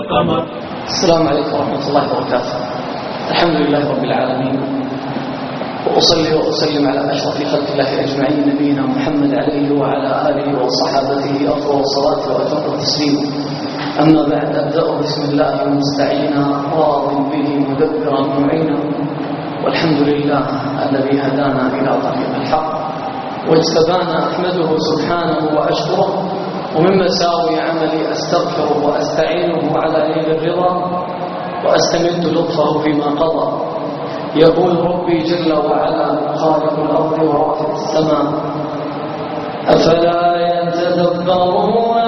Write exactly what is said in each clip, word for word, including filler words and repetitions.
القمر. السلام عليكم ورحمة الله وبركاته. الحمد لله رب العالمين، وأصلي وأسلم على أشرف خلق الله أجمعين نبينا محمد عليه وعلى آله وصحابته أفضل الصلاة وأتم التسليم. أما بعد، أبدأ بسم الله مستعينا راض به مدبرا معينا، والحمد لله الذي هدانا إلى طريق الحق واجتبانا، أحمده سبحانه وأشكره، ومن مساوي عملي أستغفره وأستعينه على نيل الرضا، وأستمد لطفه فيما قضى. يقول ربي جل وعلا خالق الأرض ورافع السماء: أفلا يتدبرون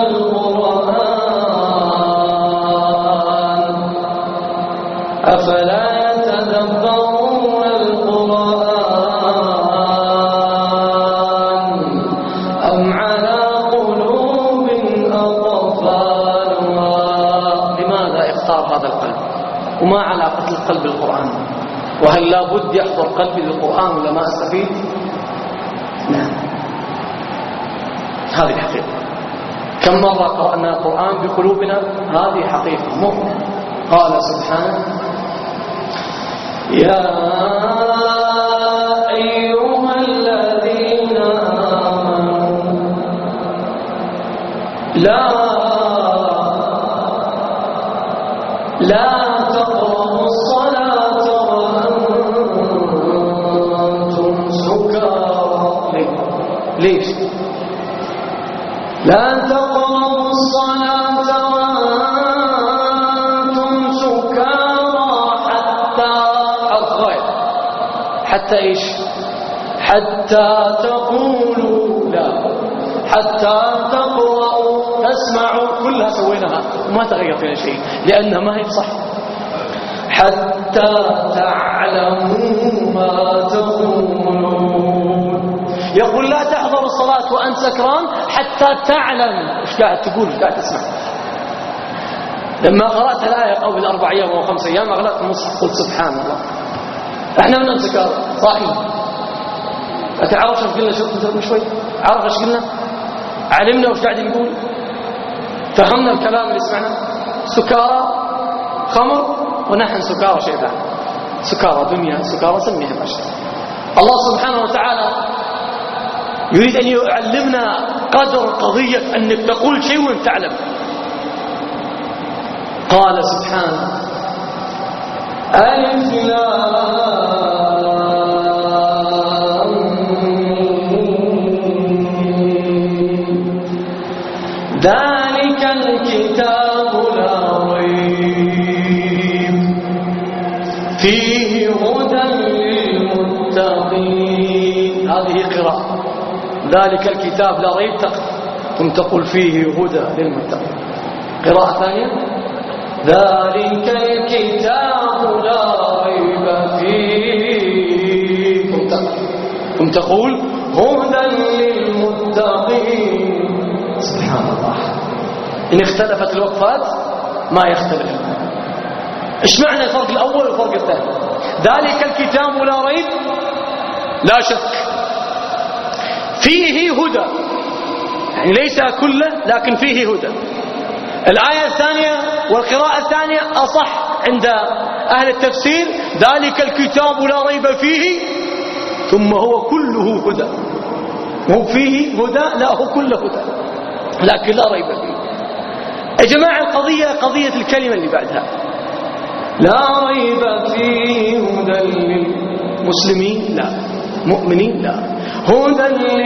القرآن أفلا يتدبرون القرآن أم على قلوب أقفالها. لماذا اختار هذا القلب؟ وما علاقة القلب بالقرآن؟ وهل لا بد يحضر قلبي للقرآن ولا ما أستفيد؟ نعم، هذه حقيقة. كم مرة قرأنا القرآن بقلوبنا؟ هذه حقيقة مؤمنة. قال سبحانه: يا أيها الذين آمنوا لا لا تقربوا الصلاة وأنتم سكارى. ليش؟ لا تقربوا الصلاة وأنتم سكارى حتى حرف حتى إيش؟ حتى تقولوا لا حتى تقرأوا تسمعوا. كلها سويناها وما تغير فيها شيء لأنها ما هي صح. حتى تعلموا ما تقولون. يقول لا تحضر الصلاة وأنت سكران حتى تعلم ايش قاعد تقول، ايش قاعد تسمع. لما قرأت الآية قبل أربع أيام أو خمس أيام أغلقت المصحف قلت سبحان الله، احنا من سكار صاحين. أتعرف ايش قلنا؟ شوف من شوي عرف ايش قلنا، علمنا وش قاعد نقول، فهمنا الكلام اللي سمعنا. سكارى خمر ونحن سكارى شيء ثاني. سكارى دنيا، سكارى سميها ما شاء. الله سبحانه وتعالى يريد أن يعلمنا قدر قضية أنك تقول شيء وأنت تعلم. قال سبحانه: ألف لام ذلك الكتاب لا ريب فيه هدى للمتقين. هذه قراءة. ذلك الكتاب لا ريب ثم تقول فيه هدى للمتقين. قراءة ثانية: ذلك الكتاب لا ريب فيه ثم تقول هدى للمتقين. سبحان الله. إن اختلفت الوقفات ما يختلف. ايش معنى الفرق الأول والفرق الثاني؟ ذلك الكتاب لا ريب لا شك فيه هدى، يعني ليس كله لكن فيه هدى. الآية الثانية والقراءة الثانية أصح عند أهل التفسير: ذلك الكتاب لا ريب فيه ثم هو كله هدى. هو فيه هدى؟ لا، هو كله هدى لكن لا ريب فيه. يا جماعة القضية قضية الكلمة اللي بعدها: لا ريب فيه هدى للمسلمين لا، مؤمنين لا، هدى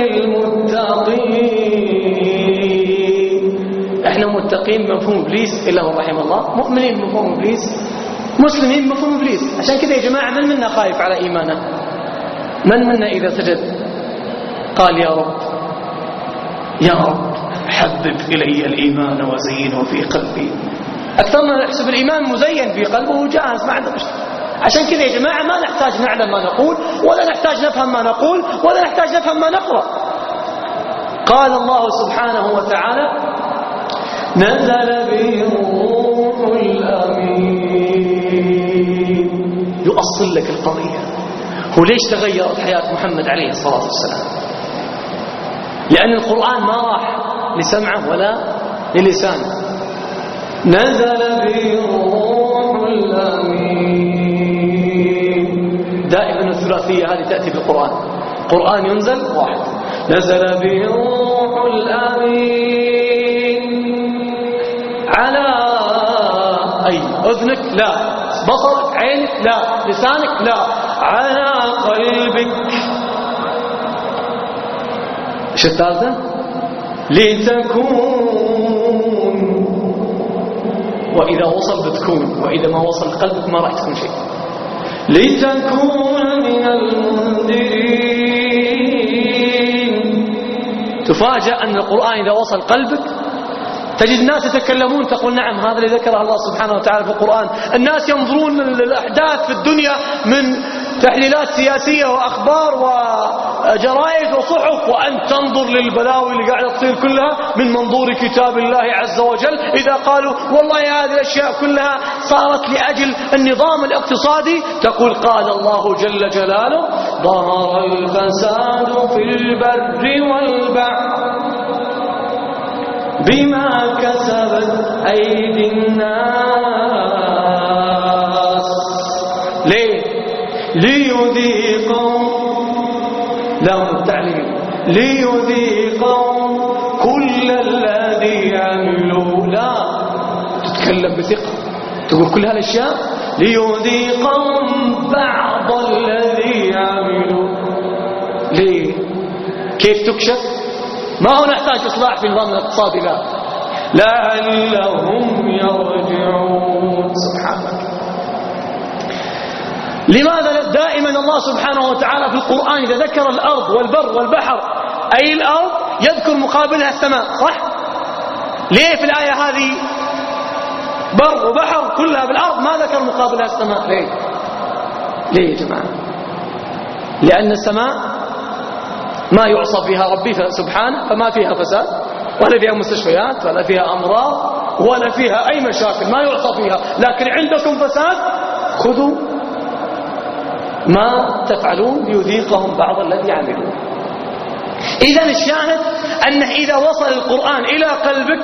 للمتقين. احنا متقين مفهوم ابليس الا من رحم الله، مؤمنين مفهوم ابليس، مسلمين مفهوم ابليس. عشان كذا يا جماعه من منا خايف على ايمانه؟ من منا اذا سجد قال يا رب يا رب حبب الي الايمان وزينه في قلبي؟ اكثرنا نحسب الايمان مزين في قلبه وجاهز، ما عنده مشكله. عشان كذا يا جماعه ما نحتاج نعلم ما نقول، ولا نحتاج نفهم ما نقول، ولا نحتاج نفهم ما نقرأ. قال الله سبحانه وتعالى: نزل به الروح الأمين. يؤصل لك القضية. هو ليش تغيرت حياة محمد عليه الصلاة والسلام؟ لأن القرآن ما راح لسمعه ولا للسانه. نزل به الروح الأمين. دائما الثلاثية هذه تأتي في القرآن. قرآن ينزل واحد، نزل به الروح الأمين على أي أذنك لا، بصرك، عينك لا، لسانك لا، على قلبك. ايش الثالثة؟ لتكون، وإذا وصل بتكون، وإذا ما وصل قلبك ما راح تكون شيء. لتكون من المنذرين. تفاجأ أن القرآن إذا وصل قلبك تجد الناس يتكلمون، تقول نعم هذا اللي ذكره الله سبحانه وتعالى في القرآن. الناس ينظرون للأحداث في الدنيا من تحليلات سياسية وأخبار وجرائد وصحف، وأن تنظر للبلاوي اللي قاعدة تصير كلها من منظور كتاب الله عز وجل. إذا قالوا والله هذه الأشياء كلها صارت لأجل النظام الاقتصادي، تقول قال الله جل جلاله ظهر الفساد في البر والبحر بما كسبت أيدي الناس. ليه؟ ليذيقهم، لهم التعليم، ليذيقهم كل الذي عملوا. لا تتكلم بثقة، تقول كل هالأشياء، ليذيقهم بعض الذي عملوا. ليه؟ كيف تكشف؟ ما هو نحتاج إصلاح في نظام الاقتصادي، لا، لعلهم يرجعون. سبحانك. لماذا دائما الله سبحانه وتعالى في القرآن إذا ذكر الأرض والبر والبحر، أي الأرض يذكر مقابلها السماء، صح؟ ليه في الآية هذه بر وبحر كلها بالأرض ما ذكر مقابلها السماء؟ ليه؟ ليه يا جماعة؟ لأن السماء ما يعصى فيها ربي سبحانه، فما فيها فساد ولا فيها مستشفيات ولا فيها أمراض ولا فيها أي مشاكل، ما يعصى فيها. لكن عندكم فساد، خذوا ما تفعلون ليذيقهم بعض الذي عملوا. إذن الشاهد أنه إذا وصل القرآن إلى قلبك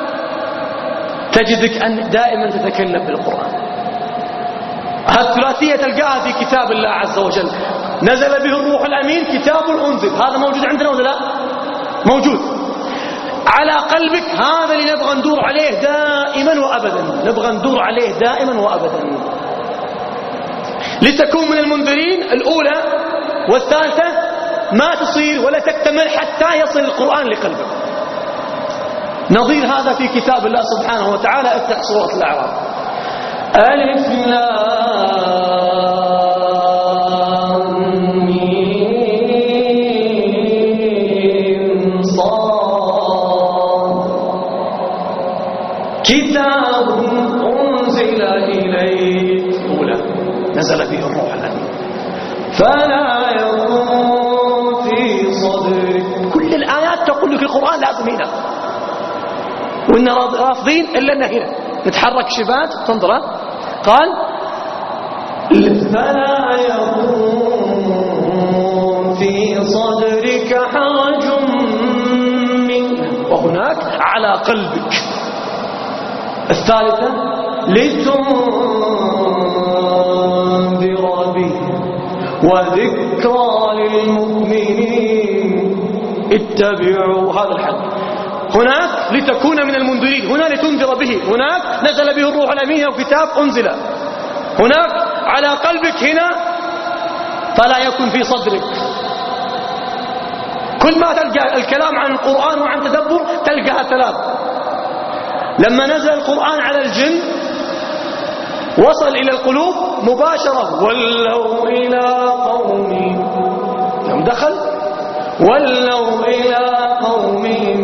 تجدك أن دائما تتكلم بالقرآن. هالثلاثية تلقاها في كتاب الله عز وجل. نزل به الروح الأمين، كتاب أنزل، هذا موجود عندنا ولا لا؟ موجود. على قلبك، هذا اللي نبغى ندور عليه دائما وأبدا، نبغى ندور عليه دائما وأبدا. لتكون من المنذرين الأولى والثالثة ما تصير ولا تكتمل حتى يصل القرآن لقلبك. نظير هذا في كتاب الله سبحانه وتعالى. افتح سورة الأعراف. ألف لام ميم صاد كتاب أنزل إليك. أولى نزل به الروح الأمين فلا يكون في صدرك. كل الآيات تقول لك القرآن لازم هنا، وإن رافضين إلا أنه هنا نتحرك شبات تنظر. قال فلا يكون في صدرك حرج منه، وهناك على قلبك. الثالثة لتنذر به وذكرى للمؤمنين اتبعوا. هذا الحد. هناك لتكون من المنذرين، هنا لتنذر به، هناك نزل به الروح الأمين وكتاب أنزل، هناك على قلبك، هنا فلا يكن في صدرك. كل ما تلقى الكلام عن القرآن وعن تدبر تلقاها ثلاث. لما نزل القرآن على الجن وصل إلى القلوب مباشرة، ولوا إلى قومهم، يوم دخل ولوا إلى قومهم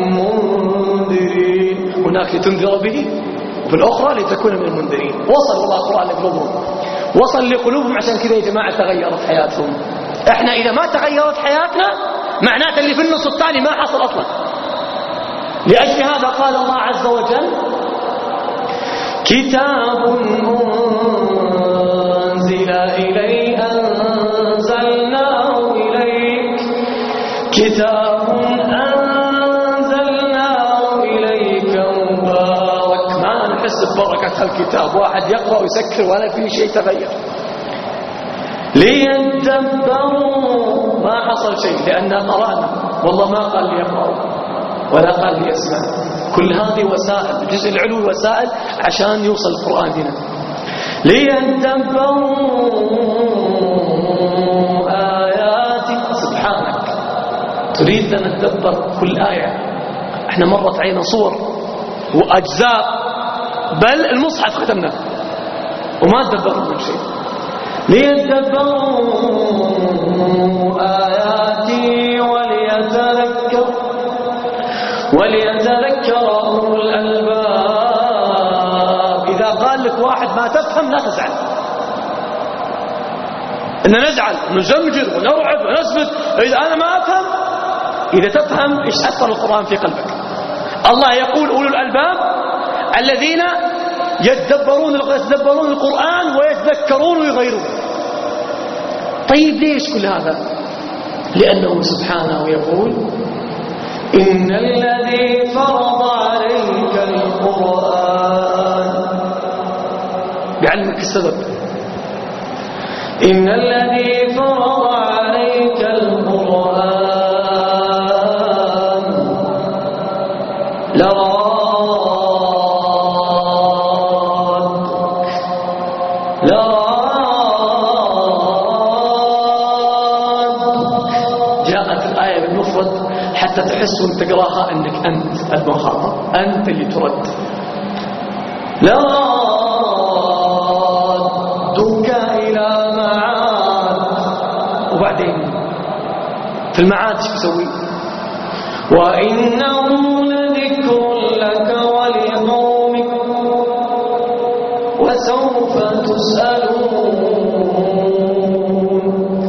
منذرين. هناك لتنذر به، وفي الأخرى لتكون من المنذرين. وصل والله القرآن لقلوبهم، وصل لقلوبهم. عشان كذا يا جماعة تغيرت حياتهم. احنا إذا ما تغيرت حياتنا معناته اللي في النص الثاني ما حصل أصلا. لأجل هذا قال الله عز وجل كتاب أنزل إليك أنزلناه إليك كتاب أنزلناه إليك مبارك. ما نسخ الكتاب، واحد يقرأ ويسكر ولا في شيء تغير. ليدبروا، ما حصل شيء لأننا قرأنا، والله ما قال ليقرأوا ولا قال ليسمع. كل هذه وسائل، الجزء العلوي وسائل عشان يوصل القرآن هنا. ليدبروا آياتي، سبحانك تريد أن نتدبر كل آية. احنا مرت علينا صور وأجزاء، بل المصحف ختمنا وما تدبرنا من شيء. ليدبروا آياتي وليتذكر وليتذكر أولو الألباب. إذا قال لك واحد ما تفهم لا تزعل، إن نزعل نزمجر ونرعب ونثبت. إذا أنا ما أفهم، إذا تفهم إيش أثر القرآن في قلبك. الله يقول أولو الألباب الذين يتدبرون يتدبرون القرآن ويتذكرون ويغيرون. طيب ليش كل هذا؟ لأنه سبحانه يقول إن الذي فرض عليك القرآن، بعلمك السبب. إن الذي فرض عليك القرآن لرادك لرادك. جاءت الآية بالمفرد حتى تحس وانت تقراها أنك أنت المخاطب، أنت اللي ترد. لرادك إلى معاد. وبعدين في المعاد ايش بيسوي؟ وإنه لذكر لك ولقومك وسوف تسألون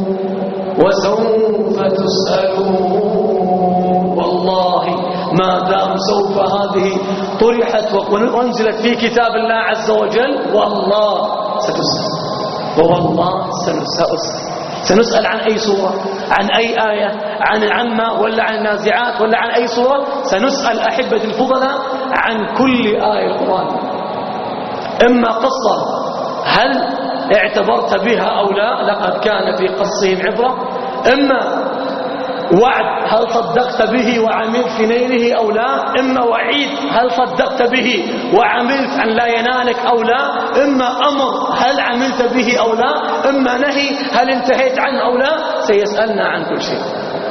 وسوف تسألون. والله ما دام سوف هذه طرحت وانزلت في كتاب الله عز وجل، والله ستسأل، ووالله سنسأل. سنسأل عن أي سورة، عن أي آية، عن العمة ولا عن النازعات ولا عن أي سورة. سنسأل أحبة الفضلاء عن كل آية القرآن. إما قصة هل اعتبرت بها أو لا، لقد كان في قصهم عبرة. إما وعد هل صدقت به وعملت في نيله أو لا. إما وعيد هل صدقت به وعملت أن لا ينالك أو لا. إما أمر هل عملت به أو لا. إما نهي هل انتهيت عنه أو لا. سيسألنا عن كل شيء.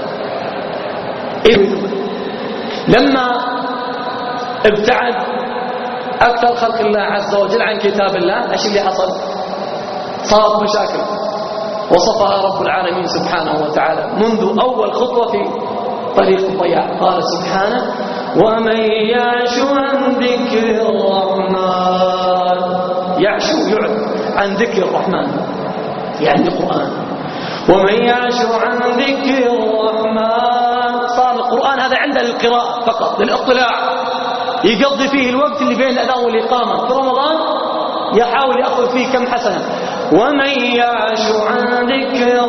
لما ابتعد أكثر خلق الله عز وجل عن كتاب الله، ايش اللي حصل؟ صارت مشاكل وصفها رب العالمين سبحانه وتعالى منذ أول خطوة في طريق الضياع. قال سبحانه ومن يعش عن ذكر الرحمن، يعش يعد عن ذكر الرحمن يعني القرآن. ومن يعش عن ذكر الرحمن، صار القرآن هذا عنده للقراءة فقط، للاطلاع، يقضي فيه الوقت اللي بين الأذان والإقامة. في رمضان يحاول يأخذ فيه كم حسنة. ومن يعش عن ذكر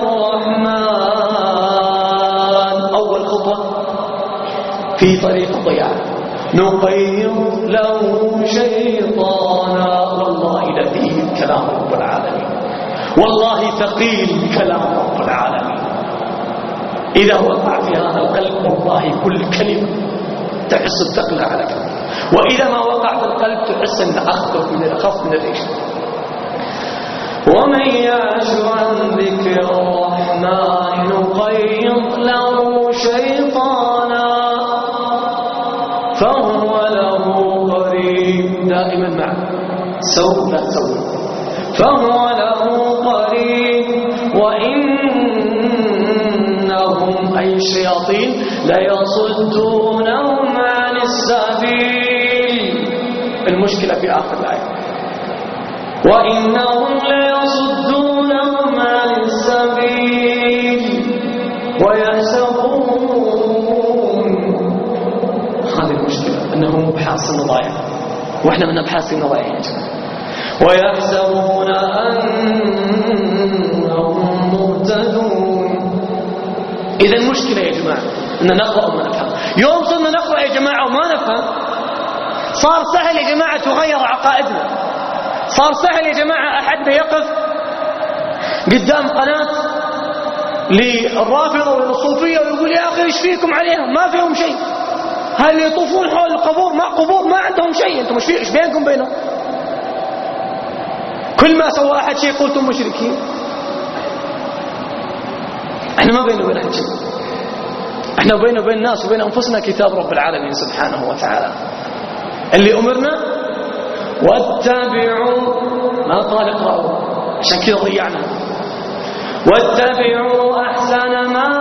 الرحمن، أول خطوة في طريق الضياع. نقيض له شيطانا، والله لذيذ كلام رب العالمين، والله ثقيل كلام رب العالمين. إذا وقع في هذا القلب والله كل كلمة تحس بثقلها على قلبك، وإذا ما وقع في القلب تحس أن أخف من الأخف من الريش. ومن يعش عن ذكر الرحمن نقيض له شيطانا فهو له قريب. دائما معه سوء لا سوء، فهو له قريب. وإنهم أي الشياطين ليصدونهم عن السبيل. المشكلة في آخر الآية وإنهم ليصدونهم عن السبيل ويحسبون. هذه المشكلة أنهم أبحاث النضايا، وإحنا من أبحاث النضايا يا جماعة. ويحسبون أنهم مهتدون. إذا المشكلة يا جماعة أن نقرأ وما نفهم. يوم صرنا نقرأ يا جماعة وما نفهم، صار سهل يا جماعة تغير عقائدنا. صار سهل يا جماعة أحدنا يقف قدام قناة للرافضة وللصوفية ويقول يا أخي إيش فيكم عليهم؟ ما فيهم شيء. هل يطوفون حول القبور؟ ما قبور، ما عندهم شيء. أنتم إيش بينكم بينهم؟ كل ما سوى أحد شيء قلتم مشركين. احنا ما بيننا وبين أحد شيء، احنا بيننا وبين الناس وبين أنفسنا كتاب رب العالمين سبحانه وتعالى اللي أمرنا واتبعوا، ما قال اقرأوا عشان كذا ضيعنا. واتبعوا أحسن ما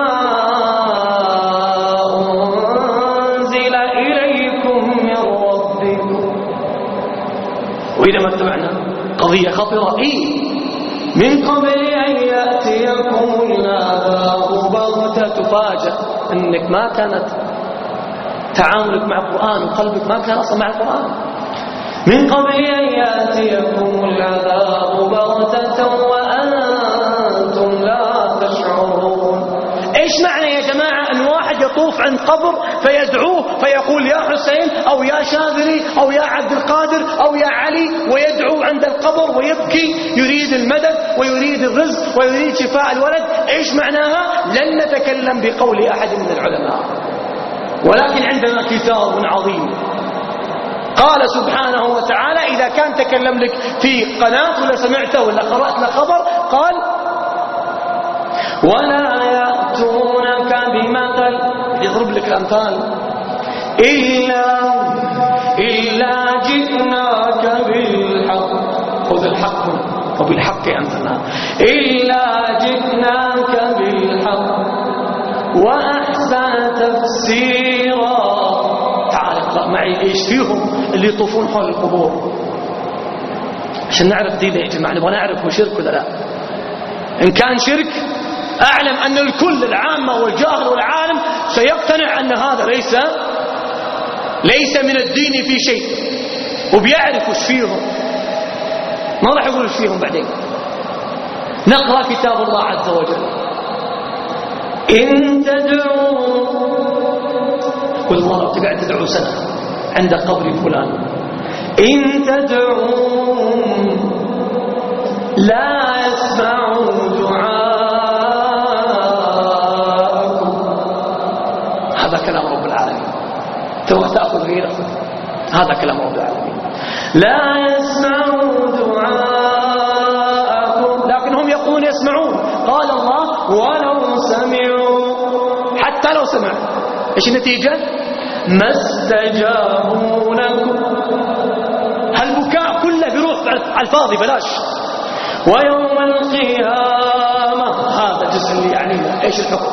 أنزل إليكم من ربكم. وإذا ما اتبعنا قضية خطرة إيه من قبل أن يأتيكم العذاب بغتة. تفاجأ أنك ما كانت تعاملك مع القرآن وقلبك ما كان أصلا مع القرآن. من قبل أن يأتيكم العذاب بغتة وأنتم لا تشعرون. إيش معنى يا جماعة أن واحد يطوف عند قبر فيدعوه فيقول يا حسين أو يا شاذلي أو يا عبد القادر أو يا علي، ويدعو عند القبر ويبكي يريد المدد ويريد الرزق ويريد شفاء الولد؟ إيش معناها؟ لن نتكلم بقول أحد من العلماء، ولكن عندنا كتاب عظيم قال سبحانه وتعالى إذا كان تكلم لك في قناة ولا سمعته ولا قرأت لك خبر قال ولا يأتونك بمثل، يضرب لك الأمثال، إلا إلا جئناك بالحق. خذ الحق وبالحق أمثلنا، إلا جئناك بالحق وأحسن تفسيرا. تعال اقرأ معي إيش فيهم اللي يطوفون حول القبور عشان نعرف دينه يا جماعة. نبغى نعرف هو شرك ولا لا. إن كان شرك أعلم أن الكل العامة والجاهل والعالم سيقتنع أن هذا ليس ليس من الدين في شيء، وبيعرف وش فيهم، ما راح يقول وش فيهم بعدين. نقرأ كتاب الله عز وجل. إن تدعوا، قل الله لو تقعد تدعو سنة عند قبر فلان، إن تدعوهم لا يسمعوا دعاءكم. هذا كلام رب العالمين. تبغى تأخذ غيره، هذا كلام رب العالمين. لا يسمعوا دعاءكم، لكنهم يقولون يسمعون. قال الله ولو سمعوا، حتى لو سمعوا ايش النتيجة؟ ما استجابوا لكم. هالبكاء كله بيروح على الفاضي بلاش. ويوم القيامة، هذا الجزء اللي يعني ايش الحكم؟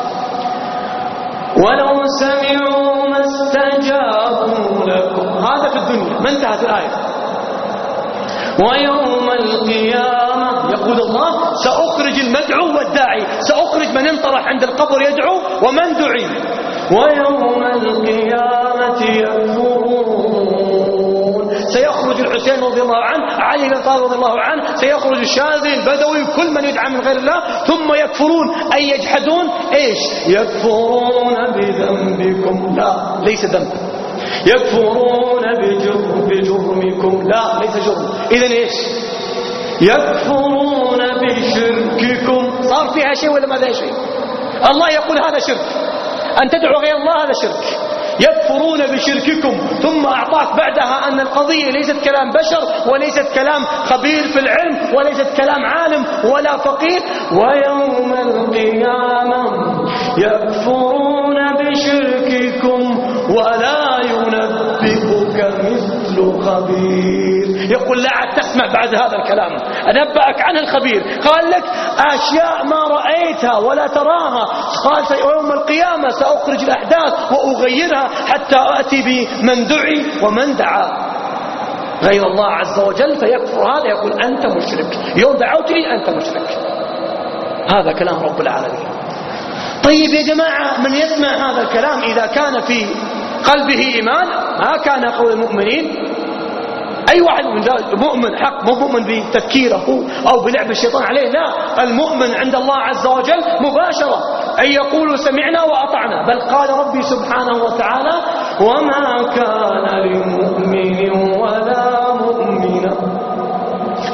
ولو سمعوا ما استجابوا لكم، هذا في الدنيا، ما انتهت الآية. ويوم القيامة يقول الله سأخرج المدعو والداعي، سأخرج من انطرح عند القبر يدعو ومن دعي. ويوم القيامة يكفرون، سيخرج الحسين رضي الله عنه، علي بن طالب رضي الله عنه، سيخرج الشاذلي البدوي، كل من يدعى من غير الله، ثم يكفرون أي يجحدون. إيش؟ يكفرون بذنبكم، لا ليس ذنب، يكفرون بجرم بجرمكم، لا ليس جرم. إذن إيش؟ يكفرون بشرككم. صار فيها شيء ولا ما ذا شيء؟ الله يقول هذا شرك، أن تدعو غير الله هذا شرك. يكفرون بشرككم، ثم أعطاك بعدها أن القضية ليست كلام بشر وليست كلام خبير في العلم وليست كلام عالم ولا فقيه. ويوم القيامة يكفرون بشرككم ولا ينبئك مثل خبير. يقول لا عاد تسمع بعد هذا الكلام، أنبأك عنه الخبير. قال لك أشياء ما رأيتها ولا تراها. قال يوم القيامة سأخرج الأحداث وأغيرها حتى أتي بمن دعي ومن دعا غير الله عز وجل فيكفر هذا، يقول أنت مشرك، يوم دعوت لي أنت مشرك. هذا كلام رب العالمين. طيب يا جماعة، من يسمع هذا الكلام إذا كان في قلبه إيمان، ما كان قول المؤمنين. أي واحد مؤمن حق، مو مؤمن بتفكيره أو بلعب الشيطان عليه، لا، المؤمن عند الله عز وجل مباشرة أن يقول سمعنا وأطعنا. بل قال ربي سبحانه وتعالى وما كان لمؤمن ولا مؤمنة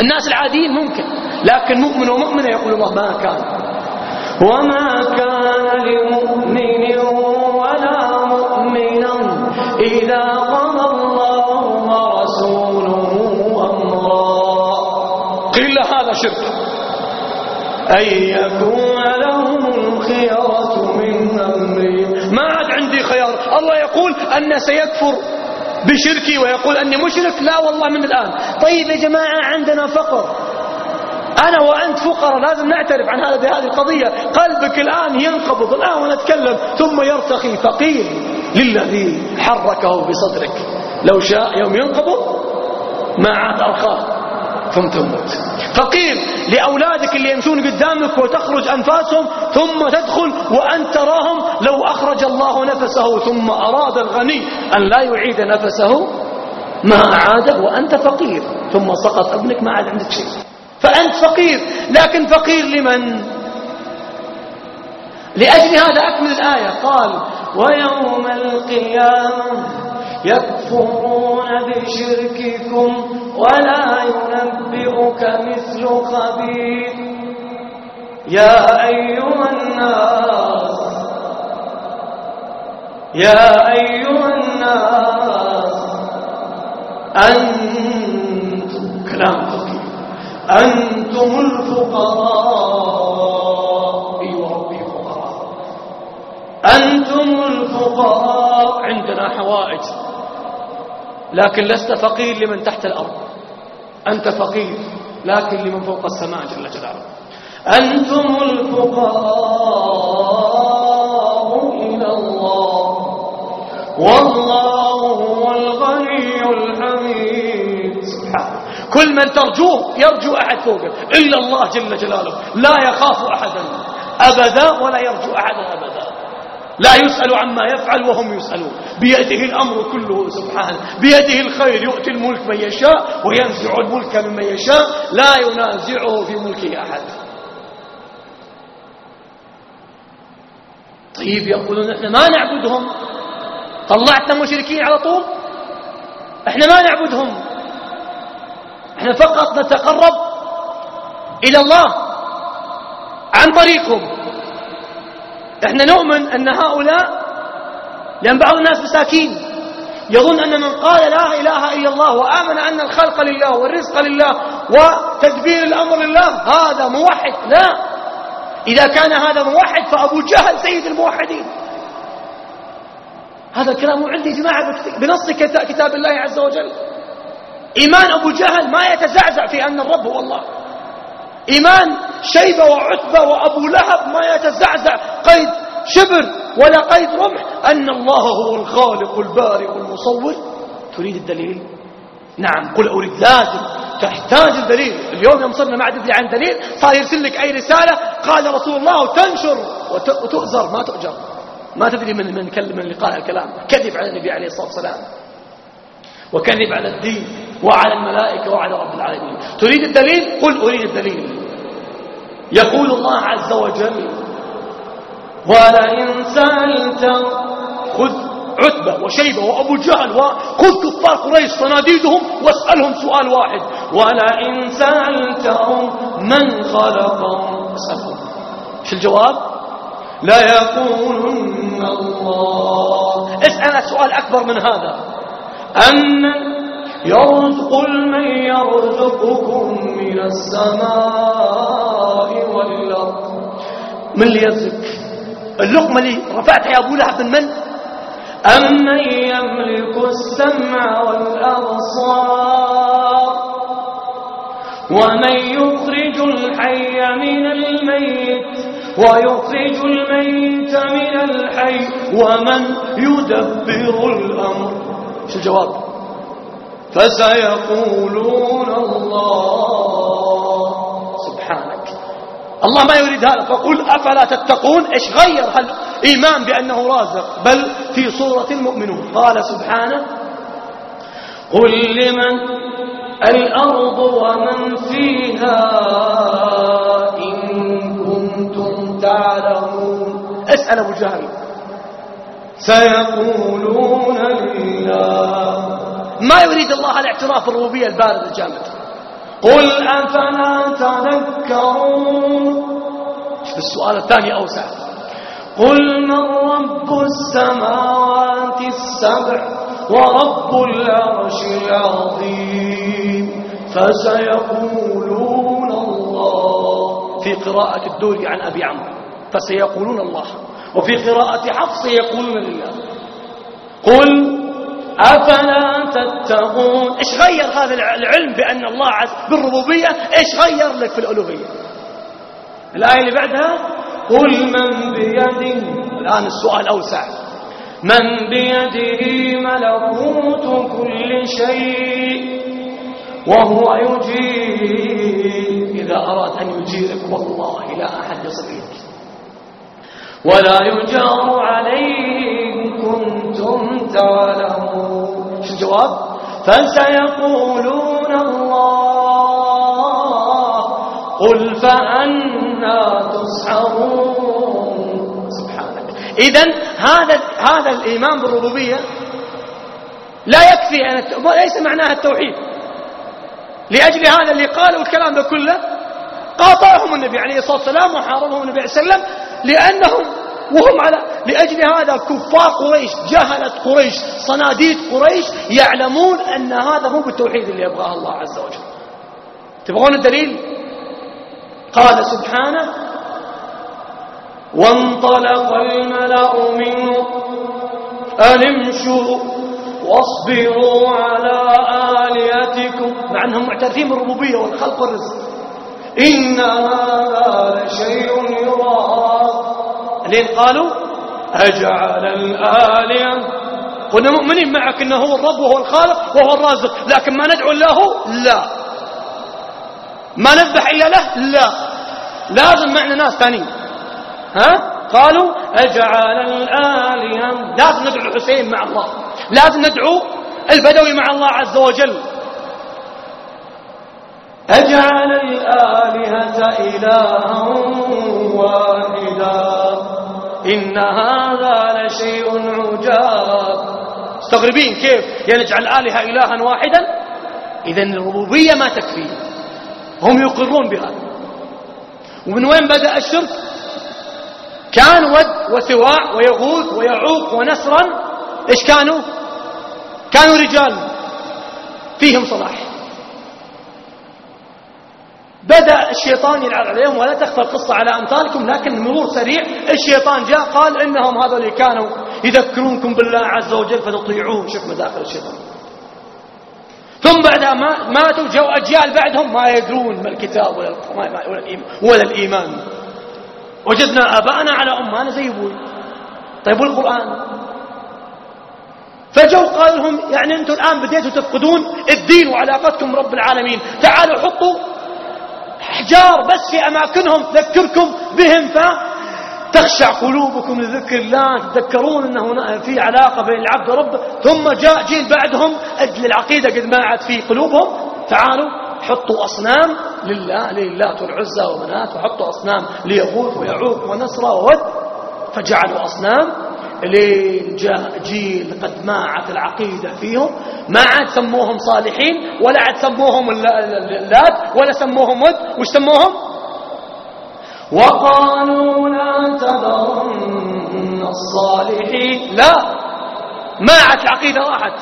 الناس العاديين ممكن، لكن مؤمن ومؤمنة يقول الله ما كان. وما كان لمؤمن ولا مؤمنا إذا قضى الله ورسوله أمرا. قيل هذا شرك، أن يكون لهم الخيرة من أمرهم. ما عاد عندي خيار. الله يقول أن سيكفر بشركي ويقول أني مشرك، لا والله من الآن. طيب يا جماعة عندنا فقر، أنا وأنت فقراء، لازم نعترف عن هذا بهذه القضية. قلبك الآن ينقبض الآن ونتكلم ثم يرتخي، فقير للذي حركه بصدرك، لو شاء يوم ينقبض ما عاد أرخاه ثم تموت. فقير لأولادك اللي يمشون قدامك وتخرج أنفاسهم ثم تدخل وأنت تراهم، لو أخرج الله نفسه ثم أراد الغني أن لا يعيد نفسه ما أعاده وأنت فقير، ثم سقط ابنك ما عاد عندك شيء، فأنت فقير. لكن فقير لمن؟ لأجل هذا أكمل الآية، قال ويوم القيامة يكفرون بشرككم ولا ينبئك مثل خبير. يا أيها الناس يا أيها الناس أنتم كلام فقير أنتم الفقراء. أيوة ربي فقراء، أنتم الفقراء. عندنا حوائج، لكن لست فقير لمن تحت الأرض، أنت فقير لكن لمن فوق السماء جل جلاله. أنتم الفقراء إلى الله والله هو الغني الحميد. سبحانه، كل من ترجوه يرجو أحد فوقه إلا الله جل جلاله، لا يخاف أحدا أبدا ولا يرجو أحدا أبدا، لا يسأل عما يفعل وهم يسألون، بيده الأمر كله سبحانه، بيده الخير، يؤتي الملك من يشاء وينزع الملك ممن يشاء، لا ينازعه في ملكه أحد. طيب يقولون احنا ما نعبدهم، طلعتنا مشركين على طول، احنا ما نعبدهم، احنا فقط نتقرب إلى الله عن طريقهم. احنا نؤمن أن هؤلاء، لأن بعض الناس مساكين يظن أن من قال لا إله إلا الله وآمن أن الخلق لله والرزق لله وتدبير الأمر لله هذا موحد. لا، إذا كان هذا موحد فأبو جهل سيد الموحدين. هذا الكلام عندي يا جماعة بنص كتاب الله عز وجل. إيمان أبو جهل ما يتزعزع في أن الرب هو الله. إيمان شيبة وعتبة وأبو لهب ما يتزعزع قيد شبر ولا قيد رمح أن الله هو الخالق البارئ المصور. تريد الدليل؟ نعم، قل أريد. لازم تحتاج الدليل. اليوم يوم صرنا ما عاد ندري عن دليل، صار يرسل لك أي رسالة قال رسول الله وتنشر وتؤزر ما تؤجر، ما تدري من من كلم من لقاء الكلام. كذب على النبي عليه الصلاة والسلام وكذب على الدين وعلى الملائكة وعلى رب العالمين. تريد الدليل؟ قل أريد الدليل. يقول الله عز وجل ولئن سألت، خذ عتبة وشيبة وأبو جهل وخذ كفار قريش صناديدهم واسألهم سؤال واحد، ولئن سألتهم من خلقهم اسألهم. شو الجواب؟ لا يقولن الله. اسأل سؤال أكبر من هذا، أمن يرزق من يرزقكم من السماء والأرض. من اللي يرزق؟ اللقمة اللي رفعتها يا أبو لهب من من؟ أمن يملك السمع والأبصار ومن يخرج الحي من الميت ويخرج الميت من الحي ومن يدبر الأمر. شو الجواب؟ فسيقولون الله. سبحانك، الله ما يريد هذا. فقل أفلا تتقون. إيش غير هالإيمان بأنه رازق؟ بل في صورة المؤمنون قال سبحانه قل لمن الأرض ومن فيها إن كنتم تعلمون. اسأل أبو جهل. سيقولون لله. ما يريد الله الاعتراف بالربوبية البارد الجامد، قل أفلا تذكرون. شوف السؤال الثاني أوسع. قل من رب السماوات السبع ورب العرش العظيم فسيقولون الله. في قراءة الدوري عن أبي عمرو فسيقولون الله، وفي قراءة حفص يقولون لله. قل أفلا تتقون. إيش غير هذا العلم بأن الله عز بالربوبية؟ إيش غير لك في الألوهية؟ الآية اللي بعدها قل من بيده. الآن السؤال أوسع. من بيده ملكوت كل شيء وهو يجير إذا أراد أن يجيرك والله لا أحد يصيبك ولا يجار عليه إن كنتم تعلمون. شو الجواب؟ فسيقولون الله قل فأنا تسحرون. سبحانك. إذن هذا هذا الإيمان بالربوبية لا يكفي أن ليس معناها التوحيد. لأجل هذا اللي قالوا الكلام ده كله قاطعهم النبي عليه الصلاة والسلام وحاربهم النبي عليه الصلاة والسلام، لأنهم وهم على لأجل هذا كفار قريش جهلت قريش صناديد قريش يعلمون أن هذا هو بالتوحيد اللي يبغاه الله عز وجل. تبغون الدليل؟ قال سبحانه وانطلق الملأ منه أن امشوا واصبروا على آلهتكم، مع أنهم معترفين بالربوبية والخلق والرزق. إن هذا لشيء يراد. لين قالوا أجعل الآلهة. قلنا مؤمنين معك أنه هو الرب وهو الخالق وهو الرازق، لكن ما ندعو له لا، ما نذبح إلا له لا، لازم معنا ناس ثانيين. ها قالوا أجعل الآلهة، لازم ندعو الحسين مع الله، لازم ندعو البدوي مع الله عز وجل. أجعل الآلهة إلها واحدا إن هذا لشيء عجاب. مستغربين كيف يعني نجعل الآلهة إلها واحدا؟ إذن الربوبية ما تكفي، هم يقرون بهذا. ومن وين بدأ الشرك؟ كان ود وسواع ويغوث ويعوق ونسرا. إيش كانوا؟ كانوا رجال فيهم صلاح. بدأ الشيطان يلعب عليهم، ولا تخفى القصة على أمثالكم، لكن مرور سريع الشيطان جاء قال إنهم هذول اللي كانوا يذكرونكم بالله عز وجل فتطيعون. شوف مداخل الشيطان. ثم بعدها ما ماتوا جو أجيال بعدهم ما يدرون ما الكتاب ولا ولا الإيمان. وجدنا آباءنا على أمانا زي أبوي. طيب والقرآن؟ فجوا قال لهم يعني أنتم الآن بديتوا تفقدون الدين وعلاقتكم برب العالمين، تعالوا حطوا أحجار بس في أماكنهم تذكركم بهم فتخشع قلوبكم لذكر الله، تذكرون أنه في علاقة بين العبد وربه. ثم جاء جيل بعدهم أجل العقيدة قد ما عاد في قلوبهم، تعالوا حطوا أصنام لله لله والعزى ومنات، وحطوا أصنام ليغوث ويعوق ونسرى وود، فجعلوا أصنام. لين جاء جيل قد ماعت العقيدة فيهم، ما عاد سموهم صالحين ولا عاد سموهم اللات ولا سموهم ود، وش سموهم؟ وقالوا لا تذرن الصالحين. لا، ماعت العقيدة راحت.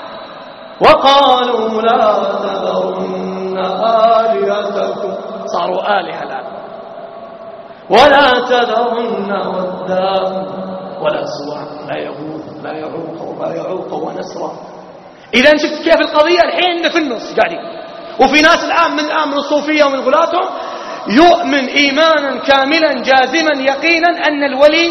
وقالوا لا تذرن آلهتكم، صاروا آلهة الآن. ولا تذرن ودا ولا سواع لا يغوث لا يعوق ولا يعوق ونسرا. إذا شفت كيف القضية الحين في النص قاعدين. وفي ناس الآن من الآن من الصوفية ومن غلاتهم يؤمن إيمانا كاملا جازما يقينا أن الولي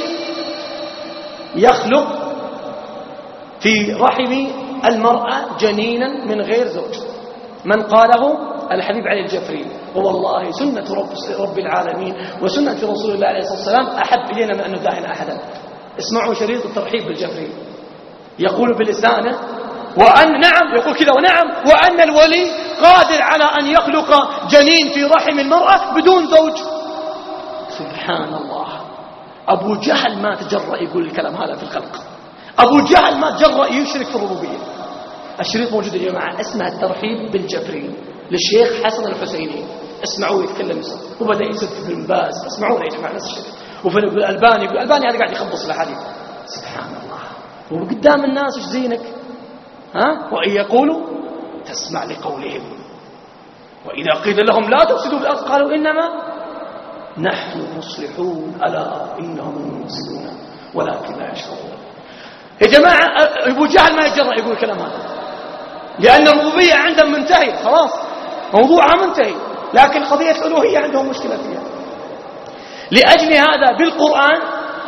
يخلق في رحم المرأة جنينا من غير زوج. من قاله الحبيب علي الجفري. والله سنة رب, رب العالمين وسنة رسول الله عليه الصلاة والسلام أحب إلينا من أن نداهن أحدا. اسمعوا شريط الترحيب بالجفري، يقول بلسانه وأن نعم، يقول كذا ونعم، وأن الولي قادر على أن يخلق جنين في رحم المرأة بدون زوج. سبحان الله. أبو جهل ما تجرأ يقول الكلام هذا في الخلق. أبو جهل ما تجرأ يشرك في الربوبية. الشريط موجود يا جماعة، اسمه الترحيب بالجفري. للشيخ حسن الحسيني، اسمعوه يتكلم يصير، وبدأ يسب في ابن باز، اسمعوه يا جماعة نفس الشيء، وفي الألباني، الألباني هذا قاعد يخبص الأحاديث. سبحان الله، وقدام الناس ايش زينك؟ ها؟ وإن يقولوا تسمع لقولهم وإذا قيل لهم لا تفسدوا في الأرض قالوا إنما نحن مصلحون ألا إنهم المفسدون ولكن لا يشعرون. يا جماعة أبو جهل ما يتجرأ يقول الكلام هذا، لأن الربوبية عندهم منتهي خلاص، موضوعها منتهي، لكن قضية الألوهية عندهم مشكلة فيها. لأجل هذا بالقرآن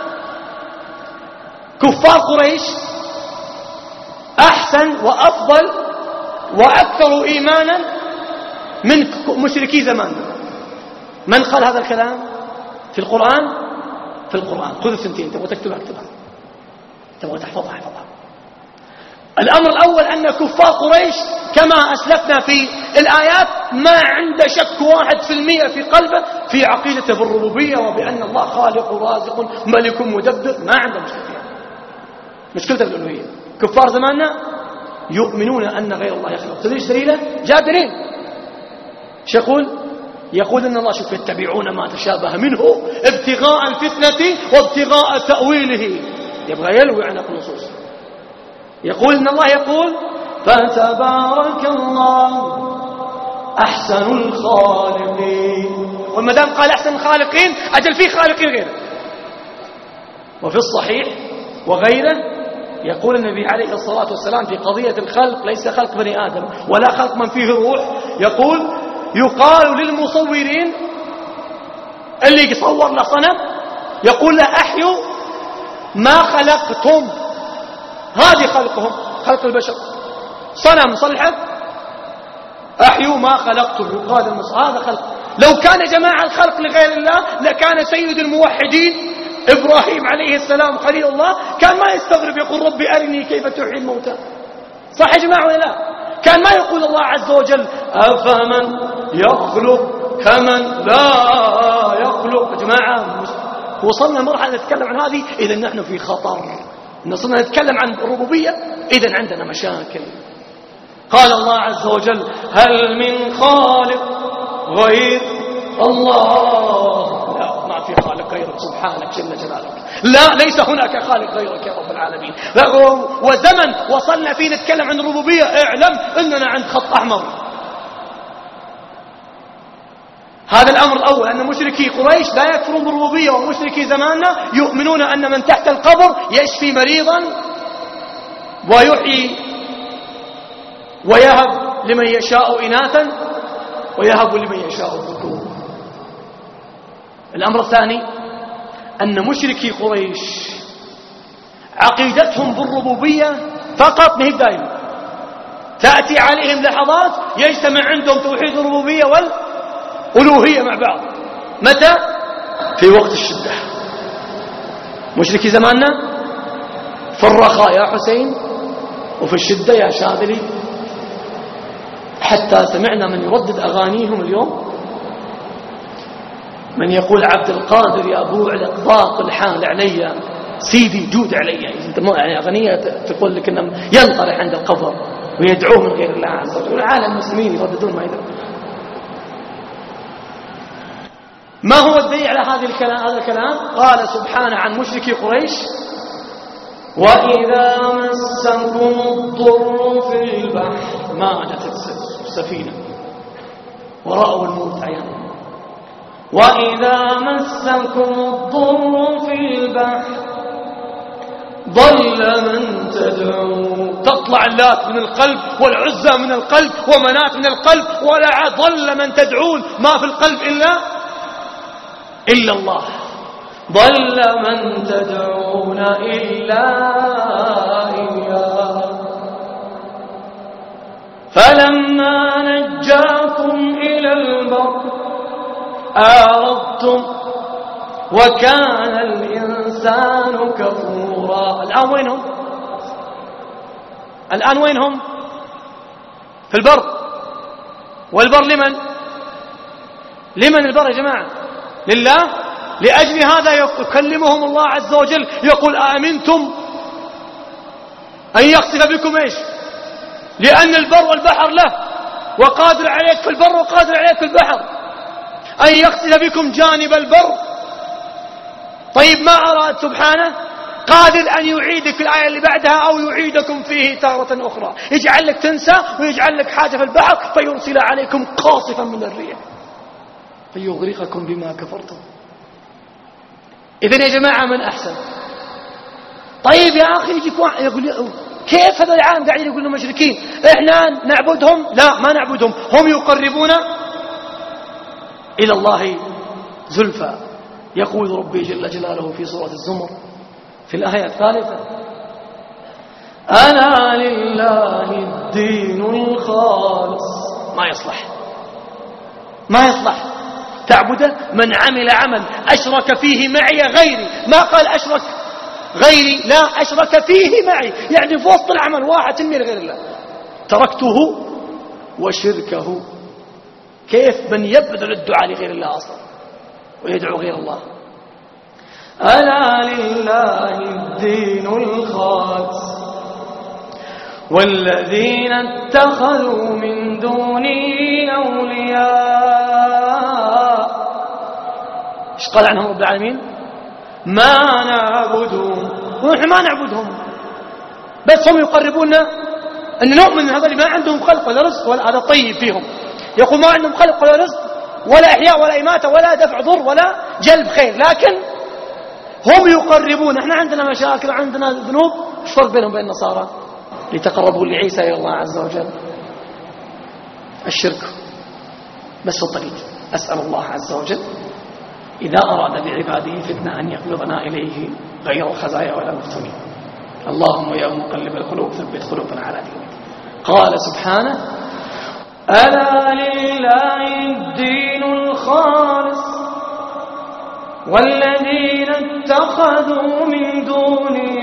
كفار قريش أحسن وأفضل وأكثر إيمانا من مشركي زماننا. من قال هذا الكلام في القرآن؟ في القرآن. خذ الثنتين، تبغى تكتبها اكتبها، تبغى تحفظها احفظها. الأمر الأول أن كفار قريش كما أسلفنا في الآيات ما عنده شك واحد في المئة في قلبه في عقيدته بالربوبية وبأن الله خالق ورازق ملك مدبر، ما عنده مشكلة فيها، مشكلته بالألوهية. كفار زماننا يؤمنون أن غير الله يخلق. تدري ايش دليله؟ جاء دليل. ايش يقول؟ يقول ان الله شوف يتبعون ما تشابه منه ابتغاء الفتنة وابتغاء تأويله، يبغى يلوي عن النصوص. يقول ان الله يقول فتبارك الله احسن الخالقين، وما دام قال احسن الخالقين اجل فيه خالقين غيره. وفي الصحيح وغيره يقول النبي عليه الصلاة والسلام في قضية الخلق ليس خلق بني آدم ولا خلق من فيه روح، يقول يقال للمصورين اللي يصور له صنم يقول له أحيوا ما خلقتم، هذه خلقهم خلق البشر، صنم صلحة أحيوا ما خلقتم، يقال هذا خلق. لو كان جماعة الخلق لغير الله لكان سيد الموحدين إبراهيم عليه السلام خليل الله كان ما يستغرب يقول ربي أرني كيف تحيي الموتى. صح يا جماعة ولا لا؟ كان ما يقول الله عز وجل أفمن يخلق كمن لا يخلق. يا جماعة وصلنا مرحلة نتكلم عن هذه، إذا نحن في خطر. نصلنا نتكلم عن الربوبية إذا عندنا مشاكل. قال الله عز وجل هل من خالق غير الله؟ لا، ما في خالق غيرك سبحانك جل جلالك، لا ليس هناك خالق غيرك يا رب العالمين. وزمن وصلنا فيه نتكلم عن الربوبية اعلم أننا عند خط أحمر. هذا الأمر الأول، أن مشركي قريش لا يكفرون بالربوبية، ومشركي زماننا يؤمنون أن من تحت القبر يشفي مريضا ويحيي ويهب لمن يشاء إناثا ويهب لمن يشاء الذكور. الأمر الثاني أن مشركي قريش عقيدتهم بالربوبية فقط، ما هي دائما، تأتي عليهم لحظات يجتمع عندهم توحيد الربوبية والألوهية مع بعض. متى؟ في وقت الشدة. مشركي زماننا في الرخاء يا حسين وفي الشدة يا شاذلي، حتى سمعنا من يردد أغانيهم اليوم من يقول عبد القادر يا أبو الإقضاق الحال علي سيدي جود علي. انت ما يعني أغنية تقول لك إنه ينطرح عند القبر ويدعوه من غير الله عز وجل. العالم المسلمين يرددون ما يدرون. ما هو الدليل على هذا الكلام؟ هذا الكلام قال سبحانه عن مشركي قريش وإذا مسكم الضر في البحر، ما جت السفينة ورأوا الموت عيانا، وإذا مسكم الضر في البحر ضل من تدعون. تطلع اللات من القلب والعزى من القلب ومنات من القلب، ولا ضل من تدعون، ما في القلب إلا إلا الله. ضل من تدعون إلا إياه فلما نجاكم إلى البر أعرضتم وكان الإنسان كفورا. الآن وينهم؟ الآن وينهم؟ في البر. والبر لمن؟ لمن البر يا جماعة؟ لله. لأجل هذا يكلمهم الله عز وجل يقول آمنتم أن يخسف بكم إيش؟ لأن البر والبحر له وقادر عليك في البر وقادر عليك في البحر، أن يخسف بكم جانب البر. طيب ما أراد سبحانه؟ قادر أن يعيدك في الآية اللي بعدها أو يعيدكم فيه تارة أخرى، يجعل لك تنسى ويجعل لك حاجة في البحر فيرسل عليكم قاصفا من الريح فيغرقكم بما كفرتم. إذن يا جماعة من أحسن؟ طيب يا أخي يجيك واحد يقول كيف هذا العالم قاعدين يقولون مشركين إحنا نعبدهم؟ لا ما نعبدهم، هم يقربون إلى الله زلفى. يقول ربي جل جلاله في سورة الزمر في الآية الثالثة: ألا لله الدين الخالص. ما يصلح ما يصلح تعبده من عمل عمل أشرك فيه معي غيري. ما قال أشرك غيري، لا، أشرك فيه معي، يعني في وسط العمل واحد تنمي لغير الله. تركته وشركه. كيف من يبذل الدعاء لغير الله أصلا ويدعو غير الله؟ ألا لله الدين الخالص والذين اتخذوا من دونه أولياء. ايش قال عنهم رب العالمين؟ ما نعبدهم، ونحن ما نعبدهم، بس هم يقربونا أن نؤمن من هذول ما عندهم خلق ولا رزق، ولا هذا طيب فيهم. يقول ما عندهم خلق ولا رزق ولا إحياء ولا إماتة ولا دفع ضر ولا جلب خير، لكن هم يقربون. احنا عندنا مشاكل وعندنا ذنوب، ايش الفرق بينهم وبين النصارى؟ لتقربوا لعيسى إلى الله عز وجل. الشرك بس في الطريق. أسأل الله عز وجل إذا أراد بعباده فتنة أن يقبضنا إليه غير الخزايا ولا مفتونين. اللهم يا مقلب القلوب ثبت قلوبنا على دينك. قال سبحانه: ألا لله الدين الخالص والذين اتخذوا من دونه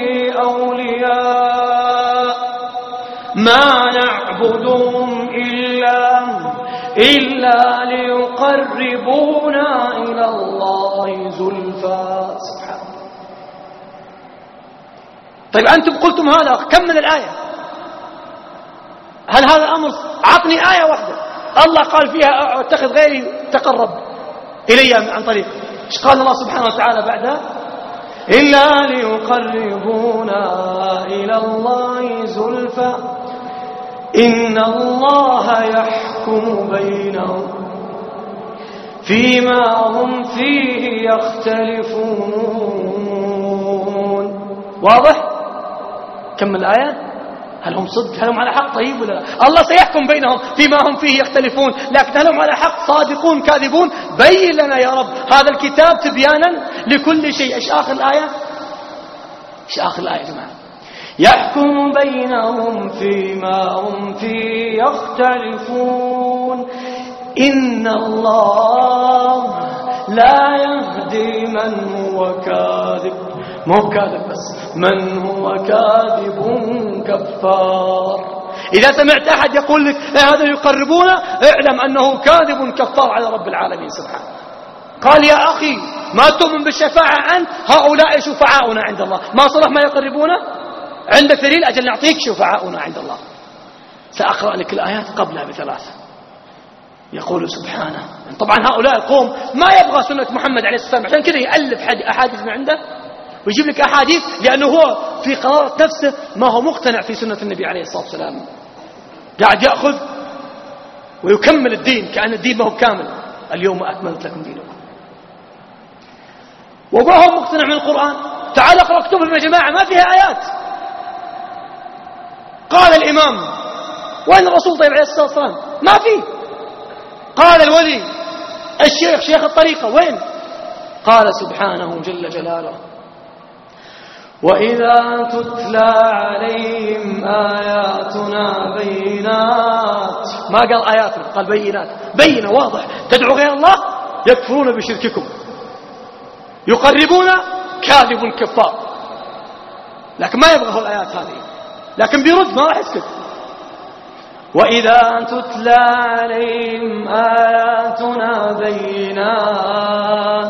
أولياء ما نعبدهم إلا إلا ليقربونا إلى الله زلفى. سبحانه. طيب أنتم قلتم هذا، كم من الآية؟ هل هذا الأمر؟ عطني آية واحدة الله قال فيها اتخذ غيري تقرب إلي عن طريق. ايش قال الله سبحانه وتعالى بعدها؟ إلا ليقربونا إلى الله زلفى إن الله يحكم بينهم فيما هم فيه يختلفون. واضح؟ كم الآية؟ هل هم صدق؟ هل هم على حق؟ طيب ولا لا؟ الله سيحكم بينهم فيما هم فيه يختلفون، لكن هل هم على حق؟ صادقون كاذبون؟ بين لنا يا رب هذا الكتاب تبيانا لكل شيء. ايش آخر الآية؟ ايش آخر الآية يا جماعة؟ يحكم بينهم فيما هم فيه يختلفون إن الله لا يهدي من هو كاذب. مو كاذب بس، من هو كاذب كفار. إذا سمعت أحد يقول لك هذا يقربونه، اعلم أنه كاذب كفار على رب العالمين سبحانه. قال يا أخي ما تؤمن بالشفاعة أنت؟ هؤلاء شفعاؤنا عند الله. ما صلح ما يقربونه؟ عندك دليل؟ أجل نعطيك شفعاؤنا عند الله. سأقرأ لك الآيات قبلها بثلاث. يقول سبحانه، طبعا هؤلاء القوم ما يبغى سنة محمد عليه الصلاة والسلام، عشان كذا يألف أحاديث من عنده ويجيب لك أحاديث، لأنه هو في قرارة نفسه ما هو مقتنع في سنة النبي عليه الصلاة والسلام. قاعد يأخذ ويكمل الدين كأن الدين ما هو كامل. اليوم أكملت لكم دينكم. وما هو مقتنع من القرآن. تعال اقرأ كتبهم يا جماعة ما فيها آيات. قال الإمام، وين الرسول طيب عليه الصلاة والسلام؟ ما فيه. قال الولي الشيخ شيخ الطريقة، وين؟ قال سبحانه جل جلاله: وإذا تتلى عليهم آياتنا بينات. ما قال آياتنا، قال بينات. بينة واضح. تدعو غير الله يكفرون بشرككم، يقربون كاذب كفار. لكن ما يبغى الآيات هذه، لكن بيرد ما راح يسكت. وإذا تتلى عليهم آياتنا بينات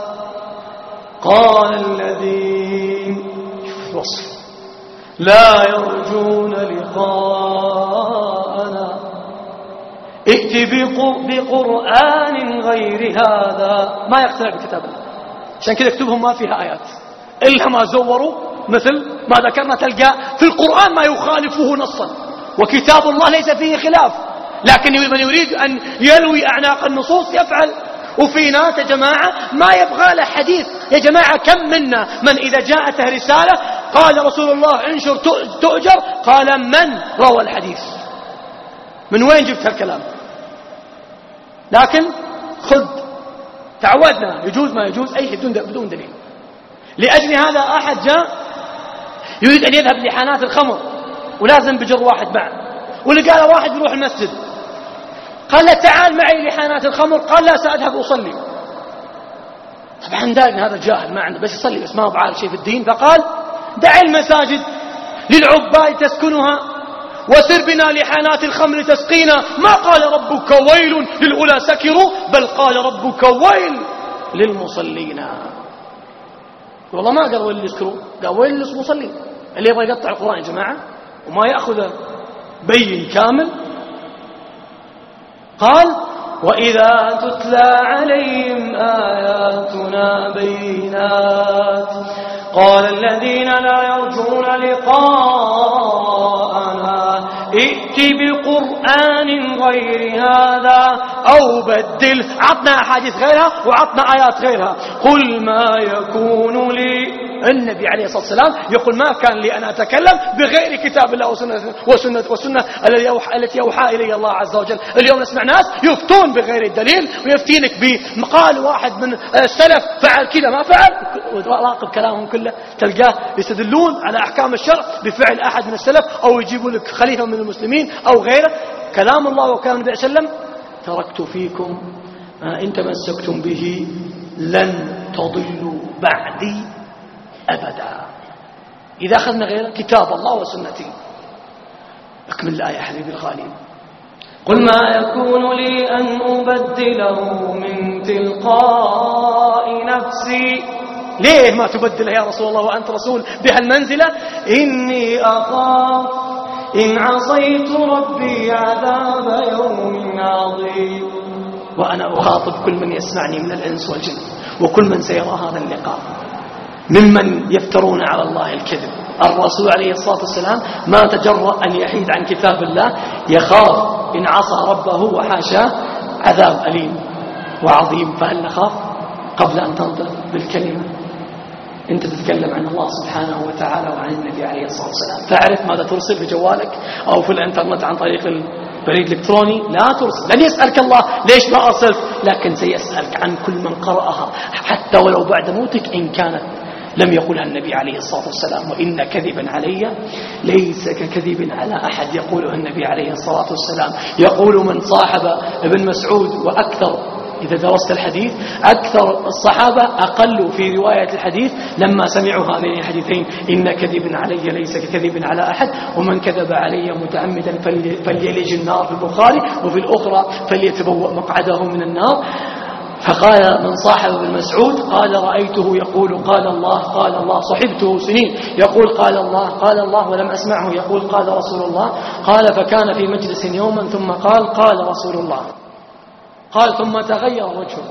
قال الذين وصف لا يرجون لقاءنا ائت بقرآن غير هذا. ما يقتنع بكتاب الله، عشان كذا كتبهم ما فيها آيات إلا ما زوروا، مثل ما ذكرنا تلقى في القرآن ما يخالفه نصا، وكتاب الله ليس فيه خلاف، لكن من يريد أن يلوي أعناق النصوص يفعل. وفي ناس يا جماعة ما يبغى له حديث. يا جماعة كم منا من إذا جاءته رسالة قال رسول الله انشر تؤجر، قال من روى الحديث؟ من وين جبت هالكلام؟ لكن خذ، تعودنا يجوز ما يجوز أي شيء بدون دليل. لأجل هذا أحد جاء يريد أن يذهب لحانات الخمر ولازم بجر واحد معه، ولقى واحد يروح المسجد، قال له تعال معي لحانات الخمر، قال لا سأذهب أصلي. طبعا دائما هذا جاهل ما عنده، بس يصلي بس ما هو بعارف شيء في الدين، فقال دع المساجد للعباد تسكنها وسر بنا لحانات الخمر تسقينا. ما قال ربك ويل للأولى سكروا، بل قال ربك ويل للمصلين. والله ما قال ويل للسكروا، قال ويل للمصلين. اللي يبغى يقطع القرآن يا جماعة وما يأخذ بين كامل. قال وإذا تتلى عليهم آياتنا بينات قال الذين لا يرجون لقاءنا ائت بقرآن غير هذا أو بدل. عطنا أحاديث غيرها وعطنا آيات غيرها. قل ما يكون لي، النبي عليه الصلاة والسلام يقول ما كان لي أن أتكلم بغير كتاب الله وسنة, وسنة, وسنة التي أوحى إلي الله عز وجل. اليوم نسمع ناس يفتون بغير الدليل، ويفتينك بمقال واحد من السلف فعل كذا ما فعل، وراقب كلامهم كله تلقاه يستدلون على أحكام الشرع بفعل أحد من السلف، أو يجيبوا لك خليفة من المسلمين أو غيره. كلام الله وكلام النبي صلى الله عليه وسلم تركت فيكم ما إن تمسكتم به لن تضلوا بعدي أبدا. إذا أخذنا غير كتاب الله وسنتي. أكمل الآية حبيبي الغالي. قل ما يكون لي أن أبدله من تلقاء نفسي. ليه ما تبدله يا رسول الله وأنت رسول بهالمنزلة؟ إني أخاف إن عصيت ربي عذاب يوم عظيم. وأنا أخاطب كل من يسمعني من الإنس والجن وكل من سيرى هذا اللقاء ممن يفترون على الله الكذب. الرسول عليه الصلاة والسلام ما تجرأ أن يحيد عن كتاب الله، يخاف إن عصى ربه وحاشاه عذاب أليم وعظيم. فهل نخاف قبل أن تنطق بالكلمة؟ أنت تتكلم عن الله سبحانه وتعالى وعن النبي عليه الصلاة والسلام، فاعرف ماذا ترسل في جوالك أو في الانترنت عن طريق البريد الإلكتروني. لا ترسل، لن يسألك الله ليش ما أرسلت، لكن سيسألك عن كل من قرأها حتى ولو بعد موتك إن كانت لم يقولها النبي عليه الصلاة والسلام. وإن كذبا علي ليس ككذب على أحد يقوله النبي عليه الصلاة والسلام. يقول من صاحب ابن مسعود، وأكثر إذا درست الحديث أكثر الصحابة أقل في رواية الحديث لما سمعوا هذين الحديثين: إن كذب علي ليس ككذب على أحد، ومن كذب علي متعمدا فليلج النار، في البخاري، وفي الأخرى فليتبوأ مقعده من النار. فقال من صاحب ابن مسعود قال رأيته يقول قال الله قال الله، صحبته سنين يقول قال الله قال الله ولم أسمعه يقول قال رسول الله. قال فكان في مجلس يوما ثم قال قال رسول الله. قال ثم تغير وجهه.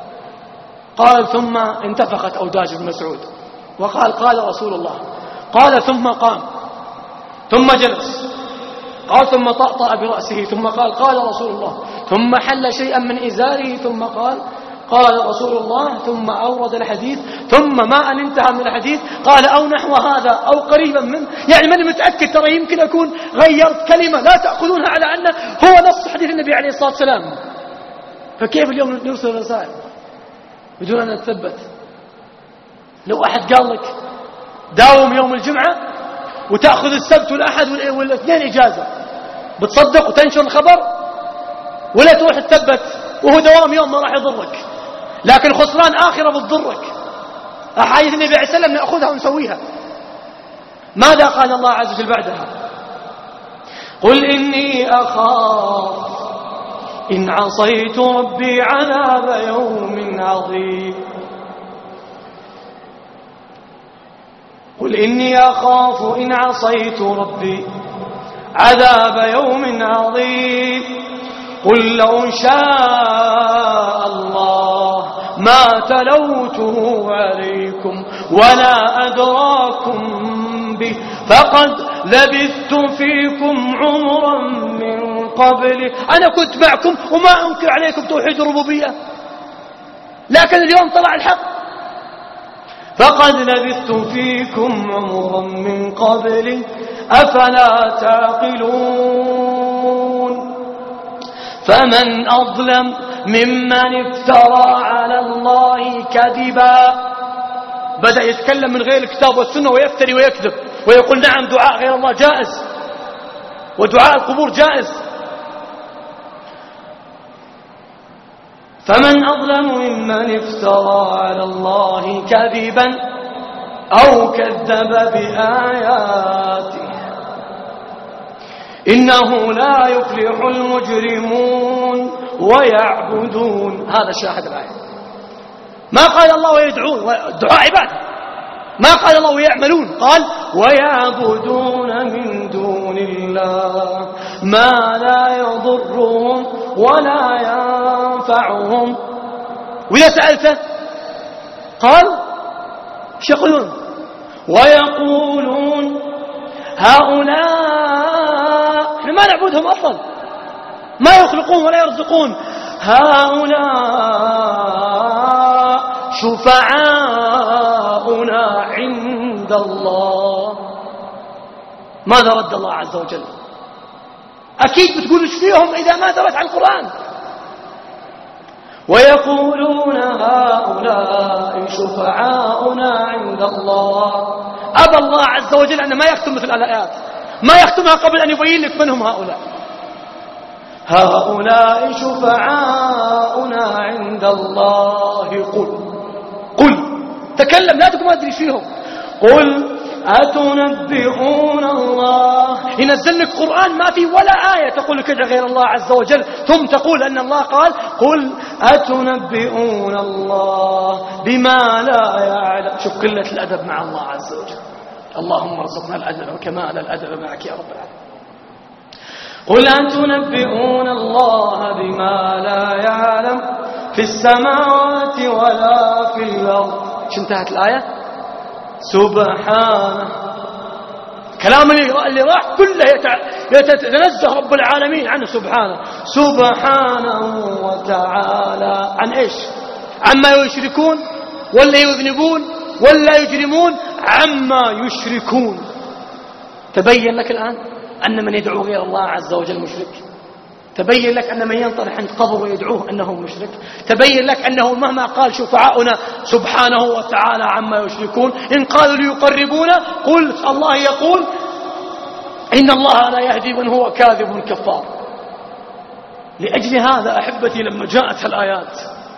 قال ثم انتفخت أوداج ابن مسعود وقال قال رسول الله. قال ثم قام ثم جلس. قال ثم طأطأ برأسه ثم قال قال رسول الله. ثم حل شيئا من إزاره ثم قال قال رسول الله. ثم أورد الحديث. ثم ما أن انتهى من الحديث قال أو نحو هذا أو قريبا منه. يعني من متأكد ترى يمكن أكون غيرت كلمة لا تأخذونها على أنه هو نص حديث النبي عليه الصلاة والسلام. فكيف اليوم نرسل رسائل بدون أن نتثبت؟ لو أحد قال لك داوم يوم الجمعة وتأخذ السبت والأحد والاثنين إجازة، بتصدق وتنشر الخبر ولا تروح تثبت؟ وهو دوام يوم ما راح يضرك، لكن خسران آخرة بتضرك. أحاديث النبي عليه السلام نأخذها ونسويها. ماذا قال الله عز وجل بعدها؟ قل إني أخاف إن عصيت ربي عذاب يوم عظيم. قل إني أخاف إن عصيت ربي عذاب يوم عظيم. قل لو شاء الله ما تلوته عليكم ولا أدراكم به فقد لبثت فيكم عمرا من قبله. أنا كنت معكم وما أنكر عليكم توحيد الربوبية، لكن اليوم طلع الحق. فقد لبثت فيكم عمرا من قبله أفلا تعقلون. فمن أظلم ممن افترى على الله كذبا. بدأ يتكلم من غير الكتاب والسنة ويفتري ويكذب ويقول نعم دعاء غير الله جائز ودعاء القبور جائز. فمن أظلم ممن افترى على الله كذبا أو كذب بآياته إنه لا يفلح المجرمون ويعبدون. هذا شاهد الآية. ما قال الله ويدعون، الدعاء عبادة. ما قال الله ويعملون، قال ويعبدون من دون الله ما لا يضرهم ولا ينفعهم. وإذا سألته قال ايش يقولون؟ ويقولون هؤلاء، احنا ما نعبدهم أصلا، ما يخلقون ولا يرزقون، هؤلاء شفعاؤنا عند الله. ماذا رد الله عز وجل؟ أكيد بتقول ايش فيهم إذا ما درت عن القرآن. ويقولون هؤلاء شفعاؤنا عند الله. أبى الله عز وجل أن ما يختم مثل الآيات، ما يختمها قبل أن يبين لك من هم هؤلاء. هؤلاء شفعاؤنا عند الله. قل قل تكلم، لا تقول ما أدري فيهم. قل أتنبئون الله، ينزل لك قرآن ما في ولا آية تقول لك ادع غير الله عز وجل، ثم تقول أن الله قال قل أتنبئون الله بما لا يعلم. شوف قلة الأدب مع الله عز وجل. اللهم ارزقنا الأدب وكمال الأدب معك يا رب العالمين. قل أتنبئون الله بما لا يعلم في السماوات ولا في الأرض. شو انتهت الآية؟ سبحانه. كلام اللي راح كله يتنزه رب العالمين عنه سبحانه. سبحانه وتعالى عن ايش؟ عما يشركون ولا يذنبون ولا يجرمون، عما يشركون. تبين لك الآن أن من يدعو غير الله عز وجل مشرك. تبين لك أن من ينطرح عند قبر ويدعوه أنه مشرك. تبين لك أنه مهما قال شفعاؤنا سبحانه وتعالى عما يشركون، إن قالوا ليقربونا قل الله يقول إن الله لا يهدي من هو كاذب كفار. لأجل هذا أحبتي لما جاءت الآيات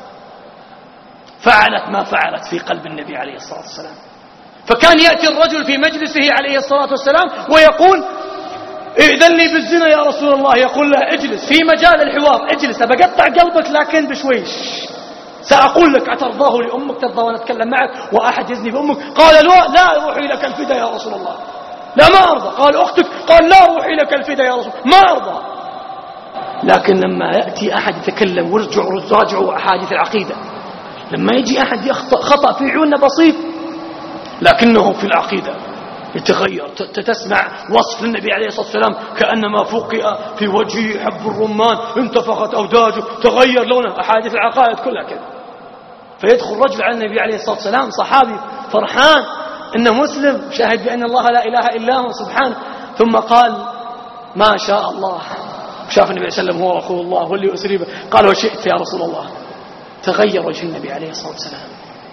فعلت ما فعلت في قلب النبي عليه الصلاة والسلام. فكان يأتي الرجل في مجلسه عليه الصلاة والسلام ويقول ائذن لي بالزنا يا رسول الله، يقول له اجلس في مجال الحوار، اجلس بقطع قلبك لكن بشويش، سأقول لك أترضاه لأمك، ترضى وأنا أتكلم معك وأحد يزني بأمك؟ قال لا لا روحي لك الفدا يا رسول الله، لا ما أرضى. قال أختك؟ قال لا روحي لك الفدا يا رسول الله، ما أرضى. لكن لما يأتي أحد يتكلم وارجعوا راجعوا أحاديث العقيدة، لما يجي أحد يخطأ خطأ في عيوننا بسيط لكنه في العقيدة يتغير، تسمع وصف للنبي عليه الصلاة والسلام كأنما فقئ في وجهه حب الرمان انتفخت أوداجه تغير لونه. أحاديث العقائد كلها كذا. فيدخل رجل على النبي عليه الصلاة والسلام صحابي فرحان إنه مسلم شاهد بأن الله لا إله إلا هو سبحانه، ثم قال ما شاء الله. شاف النبي عليه الصلاة والسلام هو أخو الله واللي أسري به، قال وشئت يا رسول الله. تغير وجه النبي عليه الصلاة والسلام.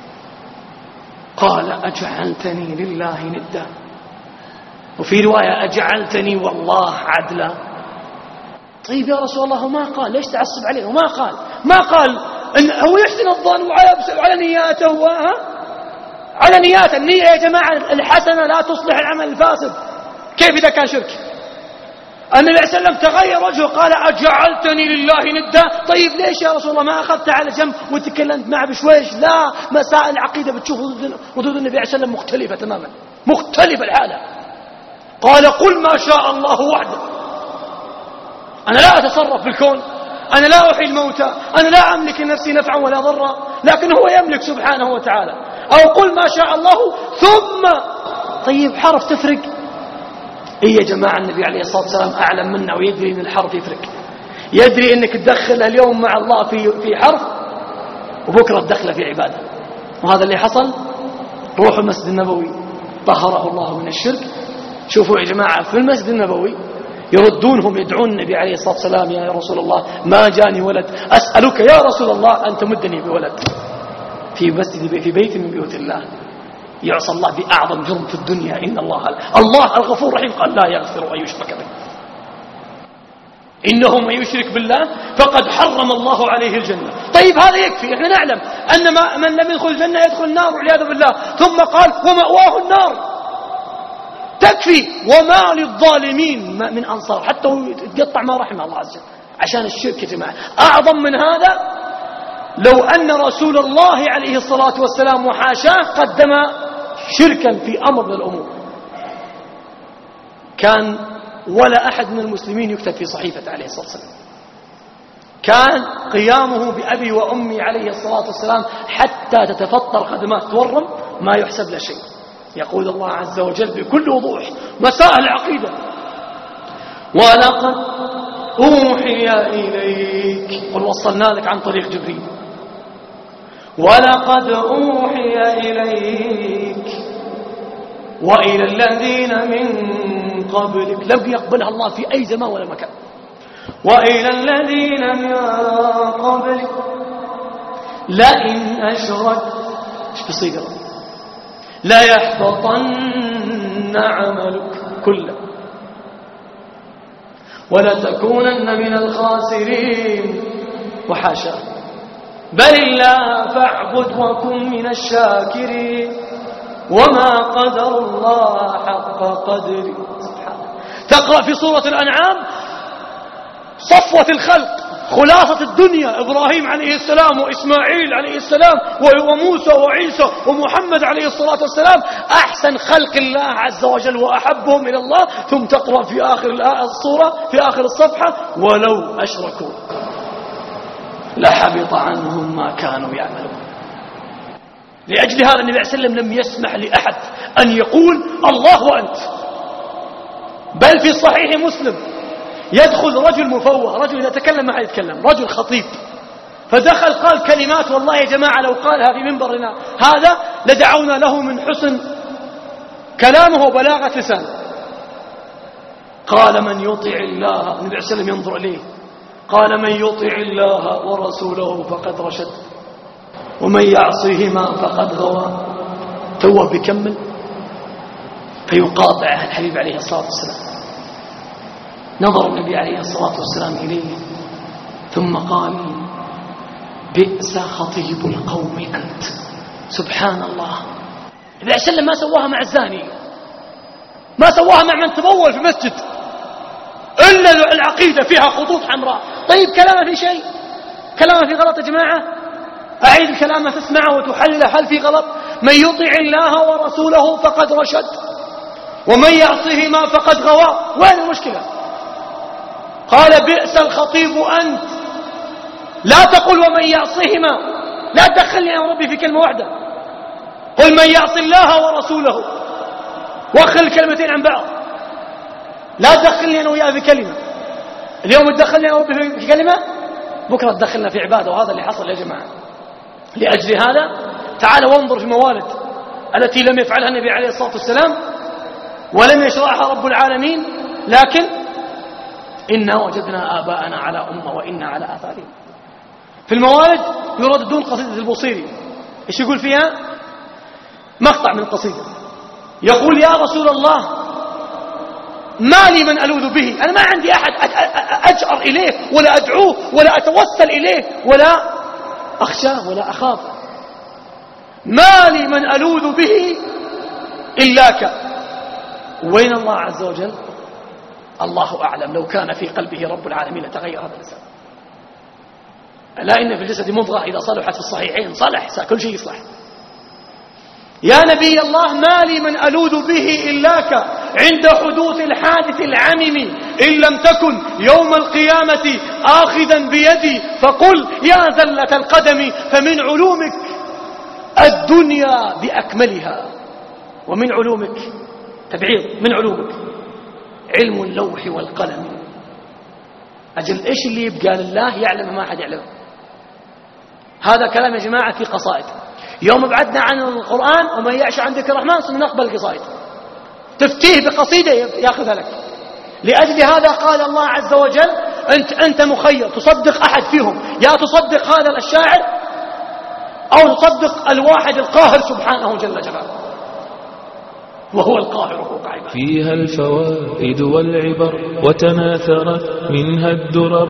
قال أجعلتني لله ندا، وفي رواية أجعلتني والله عدلا. طيب يا رسول الله ما قال، ليش تعصب عليه؟ وما قال ما قال إن هو يحسن الظن وعلى نياته على نياته. النية يا جماعة الحسنة لا تصلح العمل الفاسد. كيف إذا كان شرك؟ النبي عليه الصلاة والسلام تغير وجهه قال أجعلتني لله ندا. طيب ليش يا رسول الله ما أخذت على جنب وتكلمت معه بشويش؟ لا، مسائل العقيدة بتشوف ردود النبي عليه الصلاة والسلام مختلفة تماما، مختلفة الحالة. قال قل ما شاء الله وحده، أنا لا أتصرف في الكون، أنا لا أحيي الموتى، أنا لا أملك لنفسي نفعا ولا ضرا، لكن هو يملك سبحانه وتعالى. أو قل ما شاء الله ثم. طيب حرف تفرق؟ إيه يا جماعة، النبي عليه الصلاة والسلام أعلم منا ويدري أن الحرف يفرق. يدري أنك تدخل اليوم مع الله في في حرف وبكرة تدخله في عبادة. وهذا اللي حصل. روحوا المسجد النبوي طهره الله من الشرك. شوفوا يا جماعة في المسجد النبوي يردونهم يدعون النبي عليه الصلاة والسلام: يا رسول الله ما جاني ولد، أسألك يا رسول الله أن تمدني بولد. في مسجد في بيت من بيوت الله يعصى الله بأعظم جرم في الدنيا. إن الله الله الغفور الرحيم قال: لا يغفر أن يشرك به، إنه من يشرك بالله فقد حرم الله عليه الجنة. طيب هذا يكفي. احنا نعلم أن ما من لم يدخل الجنة يدخل النار والعياذ بالله. ثم قال: ومأواه النار. تكفي. وما للظالمين من أنصار. حتى يتقطع ما رحمه الله عز وجل عشان الشرك يا جماعة. أعظم من هذا لو أن رسول الله عليه الصلاة والسلام وحاشاه قدم شركا في أمر من الأمور، كان ولا أحد من المسلمين يكتب في صحيفة عليه الصلاة والسلام. كان قيامه بأبي وأمي عليه الصلاة والسلام حتى تتفطر خدمات تورم ما يحسب له شيء. يقول الله عز وجل بكل وضوح مسائل العقيدة: ولقد أوحي إليك، قل وصلنا لك عن طريق جبريل، ولقد أوحي إليك وإلى الذين من قبلك. لم يقبلها الله في أي زمان ولا مكان. وإلى الذين من قبلك لئن أشركت، ايش بصيغة؟ لا يحبطن عملك كله ولا تكونن من الخاسرين. وحاشا، بل الله فاعبد وكن من الشاكرين وما قدر الله حق قدره. سبحانه. تقرأ في سورة الأنعام صفوة الخلق، خلاصة الدنيا: إبراهيم عليه السلام وإسماعيل عليه السلام وموسى وعيسى ومحمد عليه الصلاة والسلام، أحسن خلق الله عز وجل وأحبهم إلى الله. ثم تقرأ في آخر الصورة في آخر الصفحة: ولو أشركوا لحبط عنهم ما كانوا يعملون. لأجل هذا النبي عليه الصلاة والسلام لم يسمح لأحد أن يقول الله وأنت. بل في صحيح مسلم يدخل رجل مفوه، رجل إذا تكلم ما حد يتكلم، رجل خطيب، فدخل قال كلمات والله يا جماعة لو قالها في منبرنا هذا لدعونا له من حسن كلامه وبلاغة لسانه. قال: من يطع الله، النبي عليه الصلاة والسلام ينظر إليه، قال: من يطع الله ورسوله فقد رشد ومن يعصيهما فقد غوى. تو بيكمل فيقاطع الحبيب عليه الصلاة والسلام. نظر النبي عليه الصلاة والسلام إليه ثم قال: بئس خطيب القوم أنت. سبحان الله. النبي عليه الصلاة والسلام ما سواها مع الزاني، ما سواها مع من تبول في مسجد، إلا العقيدة فيها خطوط حمراء. طيب كلامه في شيء؟ كلامه في غلط يا جماعة؟ أعيد الكلام تسمعه وتحلله، هل في غلط؟ من يطع الله ورسوله فقد رشد ومن يعصهما فقد غوى. وين المشكلة؟ قال: بئس الخطيب أنت. لا تقل ومن يعصهما، لا تدخلني يا ربي في كلمة واحدة. قل من يعص الله ورسوله، وأخل الكلمتين عن بعض. لا تدخلني أنا وياه في كلمة. اليوم تدخلني يا ربي في كلمة، بكرة تدخلنا في عبادة. وهذا اللي حصل يا جماعة. لأجل هذا تعالوا وانظر في الموالد التي لم يفعلها النبي عليه الصلاة والسلام ولم يشرعها رب العالمين، لكن إنا وجدنا آباءنا على أمة وإنا على آثارهم. في الموالد يرددون قصيدة البوصيري. إيش يقول فيها؟ مقطع من القصيدة يقول: يا رسول الله ما لي من ألوذ به، أنا ما عندي أحد أجأر إليه ولا أدعوه ولا أتوسل إليه ولا أخشاه ولا أخاف. ما لي من ألوذ به إلاك. وين الله عز وجل؟ الله أعلم. لو كان في قلبه رب العالمين لتغير هذا الإنسان. لا إن في الجسد مضغة إذا صلحت في الصحيحين صلح، كل شيء يصلح. يا نبي الله ما لي من ألوذ به إلاك عند حدوث الحادث العمم إن لم تكن يوم القيامة آخذا بيدي فقل يا زلة القدم فمن علومك الدنيا بأكملها ومن علومك تبعيض من علومك علم اللوح والقلم. أجل إيش اللي يبقى لله يعلم ما أحد يعلمه. هذا كلام يا جماعة في قصائد. يوم ابعدنا عن القرآن ومن يعش عن ذكر الرحمن ثم نقبل القصائد تفتيه بقصيدة يأخذها لك. لأجل هذا قال الله عز وجل أنت, أنت مخير تصدق أحد فيهم، يا تصدق هذا الشاعر أو تصدق الواحد القاهر سبحانه جل جلاله، وهو القاهر فوق عباده. فيها الفوائد والعبر وتناثرت منها الدرر.